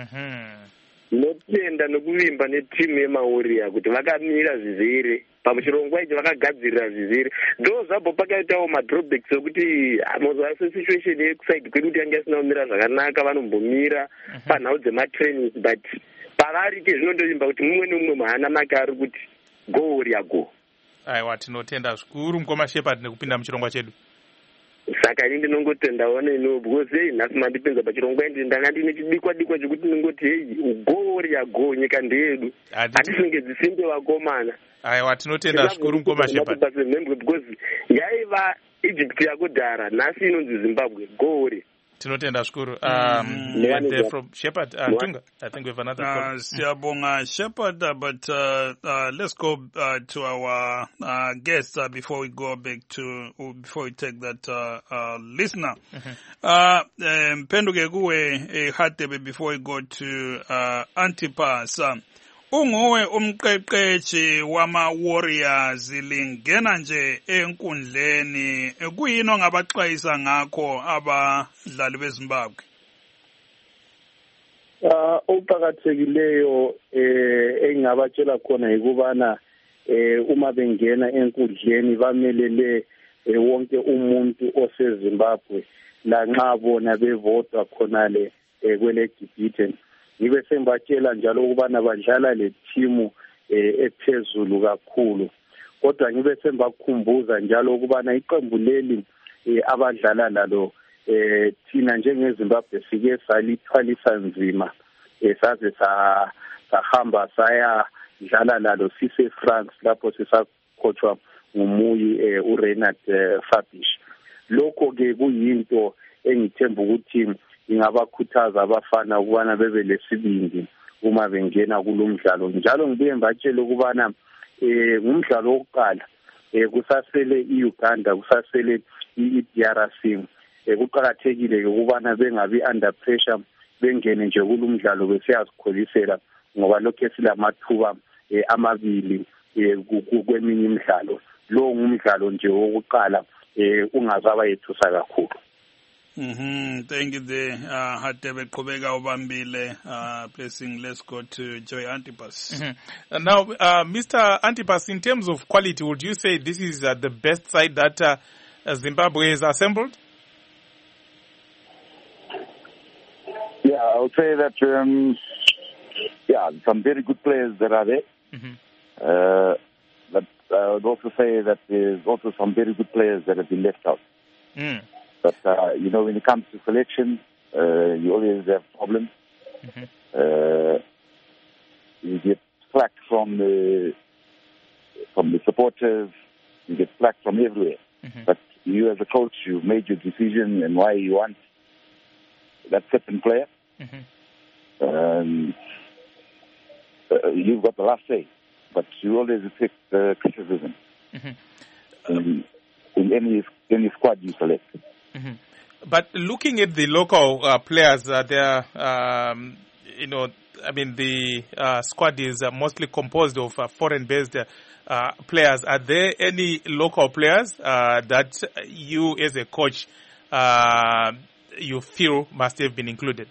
Notenda nokuvimba netimu yemawarrior kuti vakamira zvizere pamuchirongwa ichi vakagadzirira zvizere. Ndo zvabva pakaitawo madrawbacks okuti mozvase situation yekuside kwedu kuti yange asina kumira zvakanaka vanombomira panhau dzematrainings, but pavari ke zvinondovimba kuti mumwe nomumwe muhana make ari kuti go warrior go. aiwa tinotenda zvikuru mukoma Shepard nekupinda muchirongwa chedu. Saka ini ndinongotendawo neno because hey nhasi mandipinza pachirongwa ndi ndanga ndine chidikwa chekuti ndingoti hey ugori ago nyika ndedu atisingedzisimbe vakomana. Aiwa tinotenda zvikuru mukoma Shepard because yaiva Egypt yakudhara nhasi inonzi Zimbabwe gori. Tinotenda zvikuru. From Shepard, Tunga, I think we have another call. Siyabonga Shepard, but let's go to our guest before we go back before we take that listener. Mpenduke kuwe Hatebe before we go to Antipas. Unguwe umqeqeshi wama-Warriors lingena nje enkundleni kuyini ongabaxwayisa ngakho abadlali beZimbabwe? Okuqakathekileyo engingabatshela khona yikubana uma bengena enkundleni bamelele wonke umuntu oseZimbabwe lanxa bona bevodwa khonale kwele Gibhithe. Ngibe sembatshela njalo ukubana badlala le team ephezulu kakhulu, kodwa ngibe sembakhumbuza njalo ukubana iqembu leli abadlala lalo thina njengeZimbabwe sike salithwalisa nzima saze sahamba saya dlala lalo sise France lapho sisakhotshwa ngumuyi uReinhard Fabish. Lokho ke kuyinto engithemba ukuthi ingabakhuthaza abafana ukubana bebe lesibindi uma bengena kulomdlalo. Njalo ngibuye mbatshele ukubana ngumdlalo wokuqala kusasele iUganda, kusasele iDRC. Kuqakathekile ukubana bengabi under pressure, bengene nje kulomdlalo besiyazikholisela ngoba lokho silamathuba amabili kweminye imidlalo. Lo ngumdlalo nje wokuqala ungazaba yethusa kakhulu. Thank you there, Hatebe Kobega Obambile. Blessing. Let's go to Joy Antipas. Now, Mr. Antipas, in terms of quality, would you say this is the best side that Zimbabwe has assembled? Yeah, I would say that, some very good players that are there. But I would also say that there's also some very good players that have been left out. But, when it comes to selection, you always have problems. You get flack from the supporters, you get flack from everywhere. But you as a coach, you made your decision and why you want that certain player. You've got the last say, but you always take criticism in any squad you select. But looking at the local players, the squad is mostly composed of foreign-based players. Are there any local players that you, as a coach, you feel must have been included?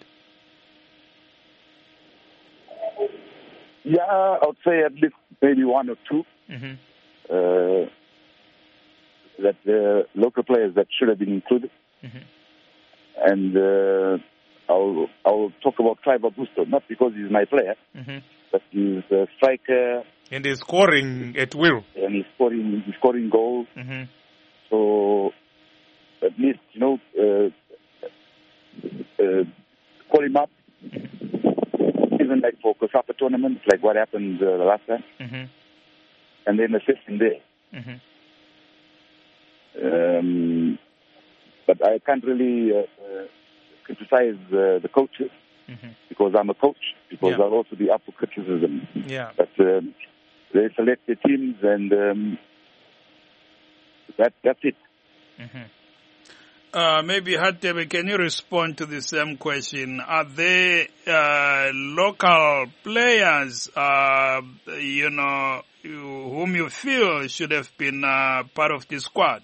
Yeah, I would say at least maybe one or two. That the local players that should have been included. And I'll talk about Clive Augusto, not because he's my player, but he's a striker. And he's scoring at will. And he's scoring goals. So at least, call him up. Even like for COSAPA tournaments, like what happened the last time. And then assist him there. But I can't really criticize the coaches because I'm a coach, because I'll also be up for criticism. But they select the teams and that's it. Maybe Hatebe, can you respond to the same question? Are there local players, whom you feel should have been part of the squad?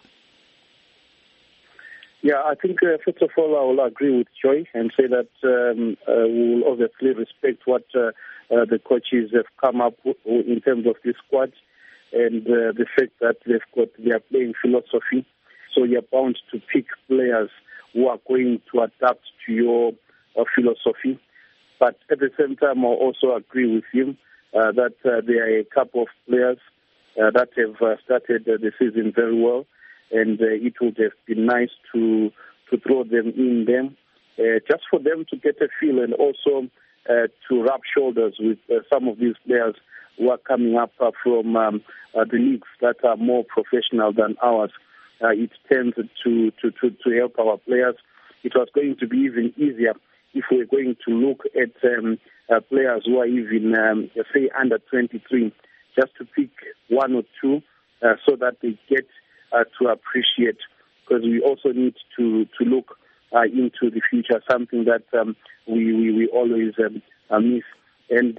Yeah, I think first of all I will agree with Joy and say that we will obviously respect what the coaches have come up with in terms of this squad and the fact that they've got their playing philosophy. So you're bound to pick players who are going to adapt to your philosophy. But at the same time, I also agree with him that there are a couple of players that have started the season very well, and it would have been nice to throw them in there, just for them to get a feel and also to rub shoulders with some of these players who are coming up from the leagues that are more professional than ours. It tends to help our players. It was going to be even easier if we're going to look at players who are even, say, under 23, just to pick one or two so that they get to appreciate, because we also need to look into the future, something that we always miss. And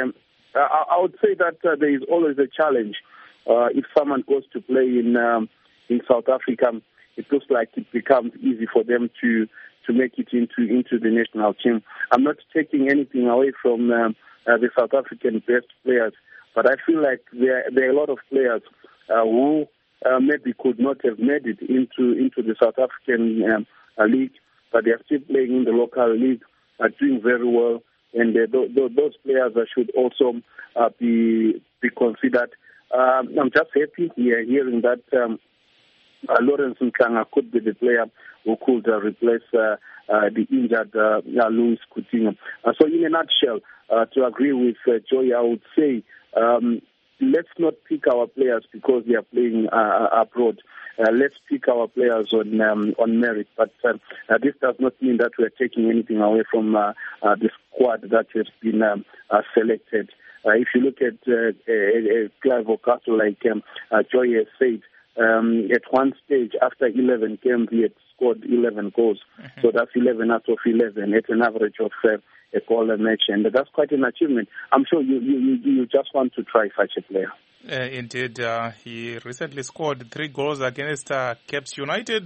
I would say that there is always a challenge. If someone goes to play in South Africa, it looks like it becomes easy for them to make it into the national team. I'm not taking anything away from the South African best players, but I feel like there are a lot of players who maybe could not have made it into the South African league, but they are still playing in the local league, are doing very well, and those players should also be considered. I'm just happy hearing that Lawrence Nkanga could be the player who could replace the injured Louis Coutinho. So in a nutshell, to agree with Joy, I would say let's not pick our players because they are playing abroad. Let's pick our players on merit. But this does not mean that we are taking anything away from the squad that has been selected. If you look at Clive O'Castle, like Joy has said, at one stage after 11 games, he had scored 11 goals. So that's 11 out of 11 at an average of a goal a match, and that's quite an achievement. I'm sure you just want to try such a player. Indeed, he recently scored 3 goals against Caps United.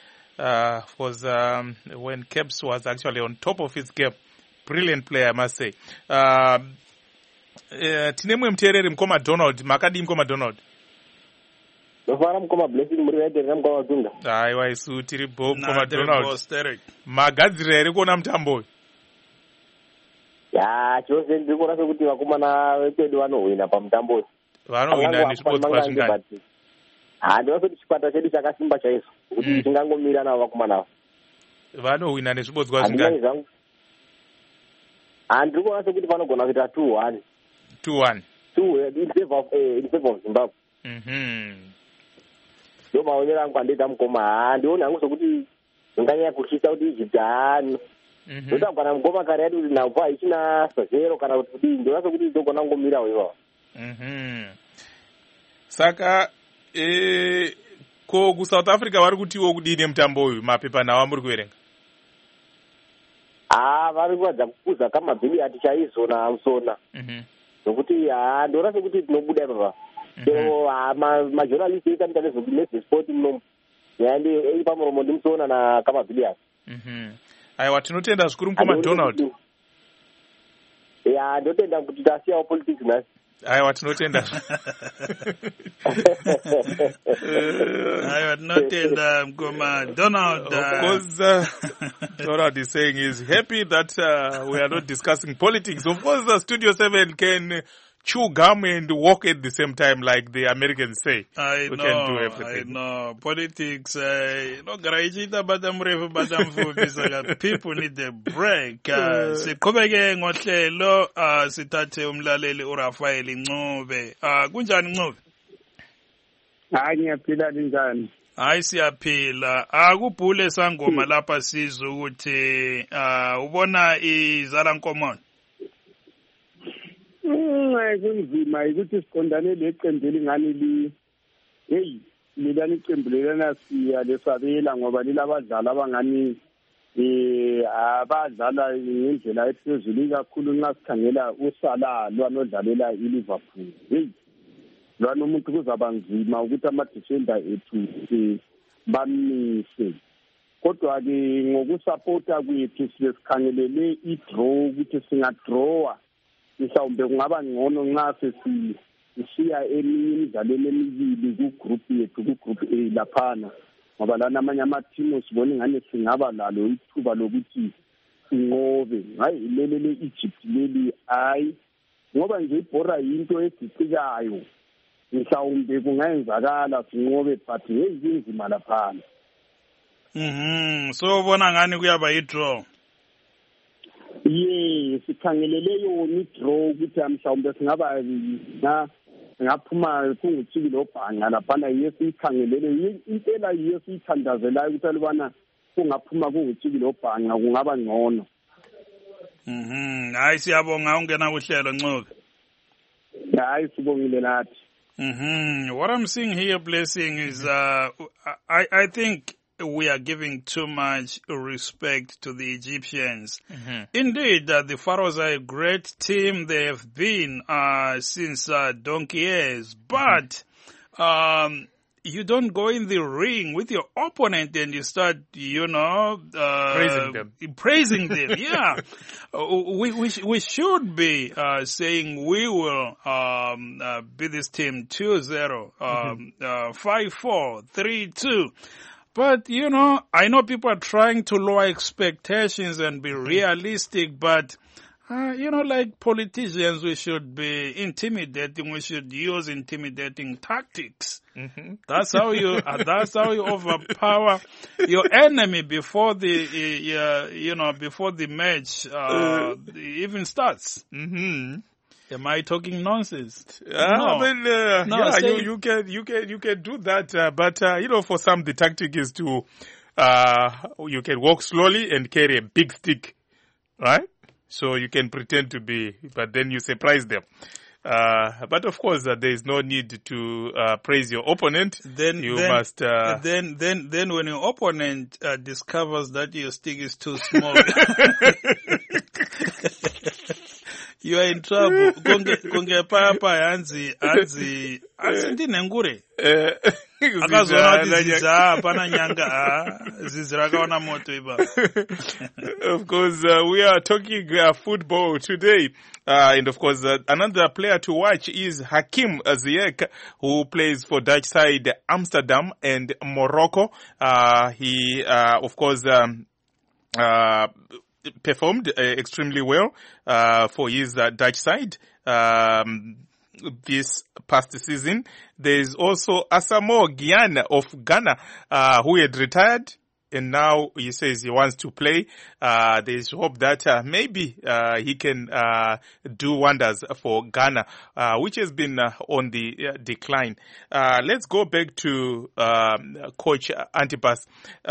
Was when Caps was actually on top of his game. Brilliant player, I must say. Tinemwe mtereri mkoma Donald, makadi mkoma Donald. Nofara mkoma Blessing muri yaderera mkoma Dunga. Aiwa isu tiri bo mkoma Donald. Magadzira ere kuona mutambo. Ya, chose ndikona sokuti vakomana vedu vanohwina pamutambo. Vanohwina nezvibodzi zvingani. Ndinozoti chikwata chedu chakasimba chaizvo kuti chingangomira navo vakomana ava. Vanohwina nezvibodzi zvingani. Ndikuona sokuti vanogona kuita 2-1. 2-1. 2 in favor of Zimbabwe. Ndio maonero angu andiita mukoma. Ndiona hangu sokuti nganyanya kushisa kuti Egypt ndotagwana mukoma kare yati kuti nhabva ichina 0 kana kuti ndiona sokuti ndogona kungomira iwawo. Saka ko kuSouth Africa vari kutiwo kudini mutambo uyu mapepanhau muri kuverenga? Vari kuradza kukuza kamabhili ati chaizona musona. Nokuti ndiona sekuti tinobuda ipapa. So majournalist eita nezvesport munomu yaindi pamuromo ndimusona nakamabhili ati. Aiwa, tinotenda zvikuru mukoma Donald. Ndotenda kuti tasiyawo politics nhasi. Aiwa, tinotenda. Aiwa, tinotenda mukoma Donald. Of course, Donald is saying he's happy that we are not discussing politics. Of course, Studio 7 can chew gum and walk at the same time, like the Americans say. We can do everything. I know. Politics, people need a break. Siqhubeke ngohlelo sithathe umlaleli uRafael Ncube. Kunjani Ncube? Ngiyaphila njani? Hayi siyaphila. Akubhule sangoma lapha sizwe ukuthi ubona izala nkomo. Kunzima ukuthi siqondane leqembu elingani lilana iqembu lelana siyalesabela ngoba lilabadlali abangani abadlala ngendlela ephezulu kakhulu nxa sikhangela uSalah lwanodlalela iLiverpool. Lwana umuntu kuzaba nzima ukuthi ama-defender ethu bamise. Kodwa ke ngokusupporta kwethu sikhangelele i-draw ukuthi singadrawa mhlawumbe kungaba ngcono nxa sesiya eminye imidlalweni emibili ku-group yethu ku-group A laphana ngoba lana amanye amathimu sibona ingane singaba lalo ithuba lokuthi sinqobe. Hayi leli le-Egypt leli hayi ngoba nje ibhora yinto egicikayo mhlawumbe kungayenzakala sinqobe but kunzima laphana. So ubona ngani kuyaba yi-draw? Yes, sikhangelele yona i-draw ukuthi mhlawumbe singaba singaphuma kungutshiki lobhanga laphana yiyo siyikhangelele impela yiyo siyithandazelayo ukuthi alibana kungaphuma kungutshiki lobhanga kungaba ngcono. Hayi siyabonga ungena kuhlelo Ncube. Hayi sibongile nathi. What I'm seeing here, Blessing, is I think we are giving too much respect to the Egyptians. Indeed, the Pharaohs are a great team. They have been since donkey years. But you don't go in the ring with your opponent and you start, praising them. Yeah. We should be saying we will beat this team 2-0, 5-4, 3-2. But, I know people are trying to lower expectations and be realistic, but, like politicians, we should be intimidating. We should use intimidating tactics. That's how you overpower your enemy before before the match, even starts. Am I talking nonsense? No. You can do that, but for some the tactic is to you can walk slowly and carry a big stick, right? So you can pretend to be, but then you surprise them. But of course, there is no need to praise your opponent. Then must. Then when your opponent discovers that your stick is too small. You are in trouble. Konge papa yanzi ndinengure. Akazona ziza pana nyanga zizirakaona moto iba. Of course, we are talking football today. And of course, another player to watch is Hakim Ziyech, who plays for Dutch side Amsterdam and Morocco. He, of course, performed extremely well for his Dutch side this past season. There is also Asamoah Gyan of Ghana who had retired, and now he says he wants to play. There is hope that maybe he can do wonders for Ghana, which has been on the decline. Let's go back to Coach Antipas.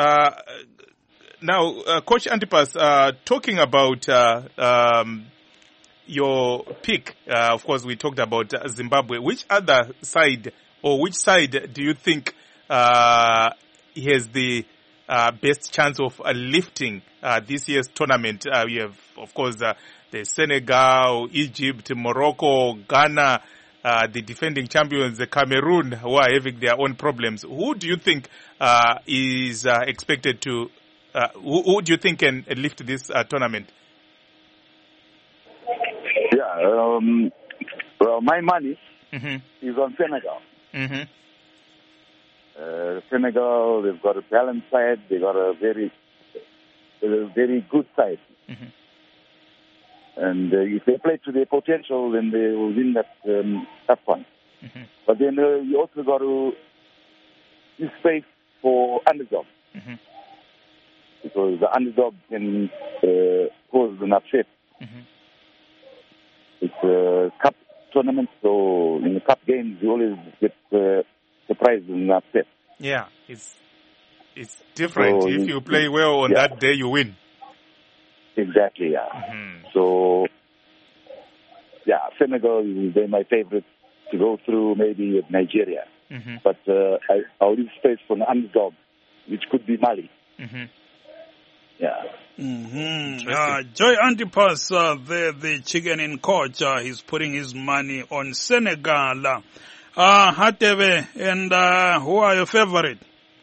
Now, Coach Antipas, talking about your pick, of course, we talked about Zimbabwe. Which other side, or which side do you think has the best chance of lifting this year's tournament? We have, of course, the Senegal, Egypt, Morocco, Ghana, the defending champions, the Cameroon, who are having their own problems. Who do you think is expected to who do you think can lift this tournament? Yeah, well, my money is on Senegal. Senegal, they've got a balanced side. They got a very good side. And if they play to their potential, then they will win that one. But then you also got to give space for underdogs. Because the underdog can cause an upset. It's a cup tournament, so in the cup games you always get surprised and upset. Yeah, it's different. So if you play well on that day, you win. Exactly, yeah. So, yeah, Senegal, they're my favorite to go through, maybe Nigeria. But I'll leave space for an underdog, which could be Mali. Yeah. Joy Antipas, the chicken in coach, he's putting his money on Senegal. Hatebe, and who are your favorite?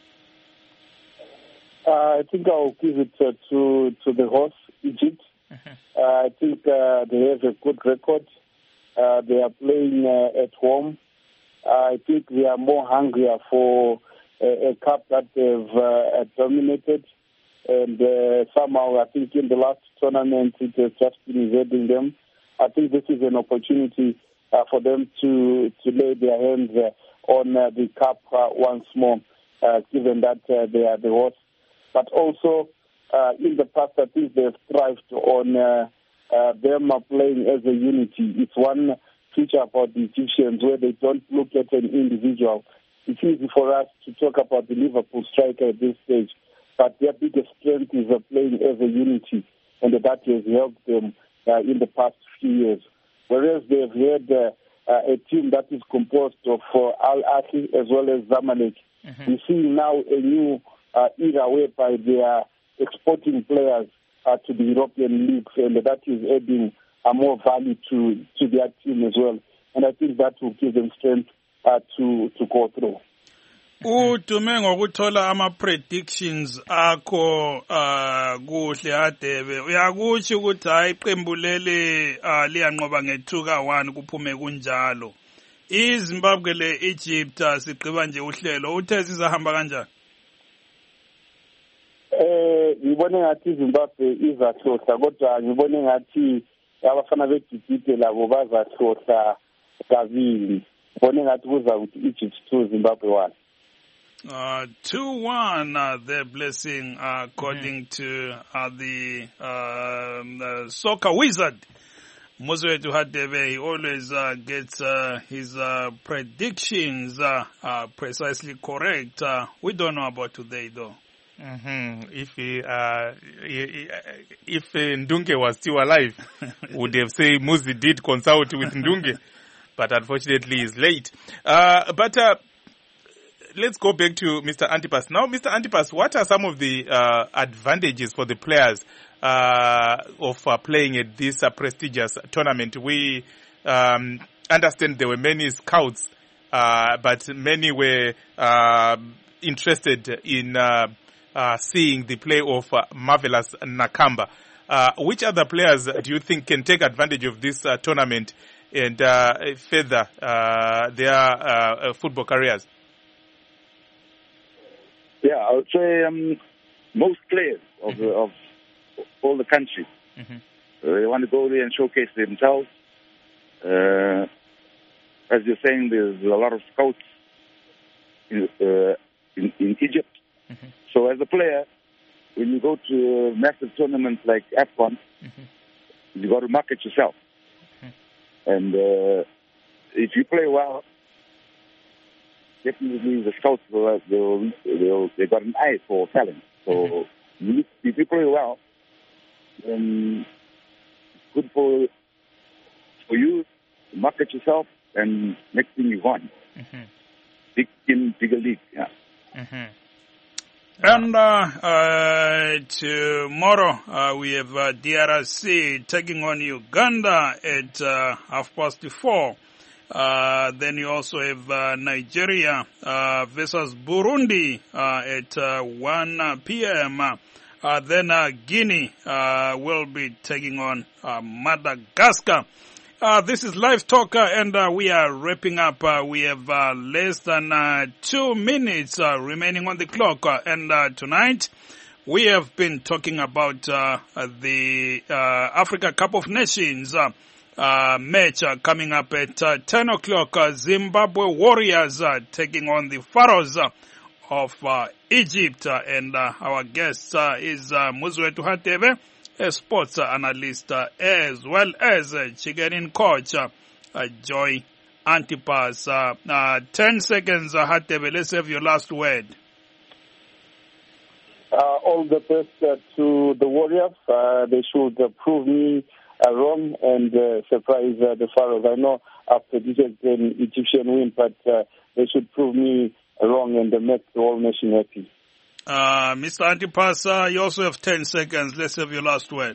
I think I'll give it to the host, Egypt. I think they have a good record. They are playing at home. I think they are more hungrier for a cup that they've dominated. And somehow, I think in the last tournament, it has just been evading them. I think this is an opportunity for them to lay their hands on the cup once more, given that they are the hosts. But also, in the past, I think they've thrived on them playing as a unity. It's one feature about the Egyptians where they don't look at an individual. It's easy for us to talk about the Liverpool striker at this stage, but their biggest strength is playing as a unity, and that has helped them in the past few years. Whereas they've had a team that is composed of Al Ahly as well as Zamalek. We see now a new era whereby they are exporting players to the European leagues, and that is adding more value to their team as well. And I think that will give them strength to go through. Udume ngokuthola ama-predictions akho kuhle Hadebe. Uyakusho ukuthi hayi iqembu leli liyanqoba nge-2-1 kuphume kunjalo. iZimbabwe le-Egypt sigqiba nje uhlelo. Uthe sizahamba kanjani? Ngibone ngathi iZimbabwe izahlohla, kodwa ngibone ngathi abafana beGibhithe labo bazahlohla kabili. Ngibone ngathi kuza ukuthi Egypt 2 Zimbabwe 1. 2-1, their blessing, according to the soccer wizard. Muzwetu Hadebe, he always gets his predictions precisely correct. We don't know about today, though. If Ndunge was still alive, would have said Muzi did consult with Ndunge, but unfortunately he's late. But let's go back to Mr. Antipas. Now, Mr. Antipas, what are some of the advantages for the players of playing at this prestigious tournament? We understand there were many scouts, but many were interested in seeing the play of Marvelous Nakamba. Which other players do you think can take advantage of this tournament and further their football careers? Yeah, I would say most players of all the countries. They want to go there and showcase themselves. As you're saying, there's a lot of scouts in Egypt. So as a player, when you go to a massive tournament like AFCON, you got to market yourself. And if you play well, definitely the scouts they got an eye for talent. So if you play well, then it's good for you to market yourself, and next thing you won. Big team, bigger league. Yeah. And tomorrow we have DRC taking on Uganda at 4:30. Then you also have Nigeria versus Burundi at 1 p.m. Then Guinea will be taking on Madagascar. This is Live Talk, and we are wrapping up. We have less than 2 minutes remaining on the clock. And tonight we have been talking about the Africa Cup of Nations match coming up at 10 o'clock. Zimbabwe Warriors taking on the Pharaohs of Egypt. And our guest is Muzwetu Hadebe, a sports analyst, as well as Chigerin coach, Joy Antipas. 10 seconds, Hadebe, let's have your last word. All the best to the Warriors. They should prove me wrong and surprise the Pharaohs. I know after this is an Egyptian win, but they should prove me wrong and make the whole nation happy. Mr. Antipas, you also have 10 seconds. Let's have your last word.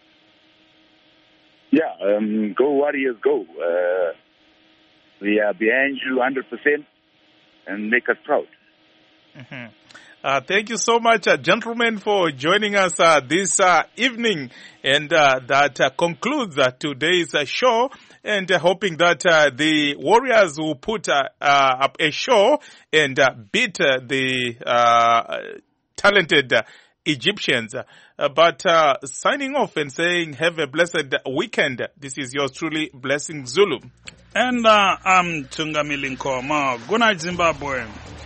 Yeah, go Warriors, go. We are behind you 100% and make us proud. Thank you so much, gentlemen, for joining us this evening. And that concludes today's show. And hoping that the Warriors will put up a show and beat the talented Egyptians. But signing off and saying have a blessed weekend. This is yours truly, Blessing Zulu. And I'm Tungamili Nkoma. Good night, Zimbabwe.